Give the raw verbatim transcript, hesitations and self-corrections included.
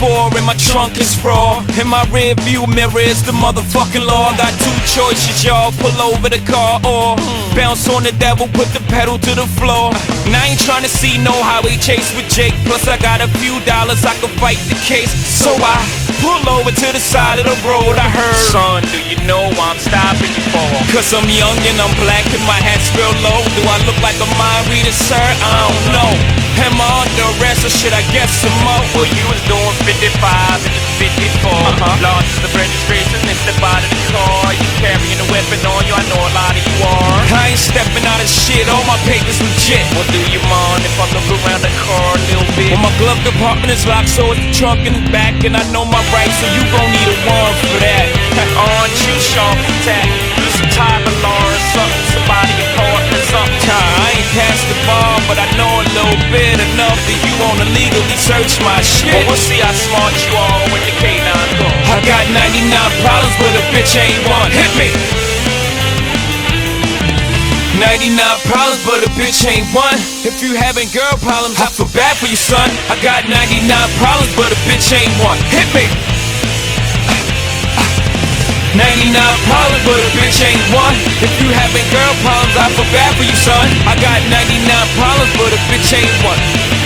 four and my trunk is raw. In my rear view mirror is the motherfucking law. I got two choices, y'all. Pull over the car or bounce on the devil, put the pedal to the floor. And I ain't tryna see no highway chase with Jake. Plus I got a few dollars, I can fight the case. So I pull over to the side of the road. I heard, son, do you know why I'm stopping you for? Cause I'm young and I'm black and my hat's real low. Do I look like a mind reader, sir? I don't know. Am I under arrest or should I guess some more? Well, you was doing fifty-five and it's fifty-four. Uh-huh. Lost the registration and step out of the car. You carrying a weapon on you, I know a lot of you are. I ain't stepping out of shit, all my papers legit. Well, do you mind if I look around the car a little bit? Well, my glove compartment is locked, so it's the trunk in the back. And I know my rights, so you gon' need a warrant for that. Aren't you sharp attack? Do some time alarm or something, somebody important or something. I ain't past the bar, but I know a little bit enough that you wanna legally search my shit. Well, we'll see how smart you are when the K nine comes. I got ninety-nine problems, but a bitch ain't one. Hit me! ninety-nine problems, but a bitch ain't one. If you having girl problems, I feel bad for you, son. I got ninety-nine problems, but a bitch ain't one. Hit me! ninety-nine problems, but a bitch ain't one. If you having girl problems, I feel bad for you, son. I got ninety-nine problems, but a bitch ain't one.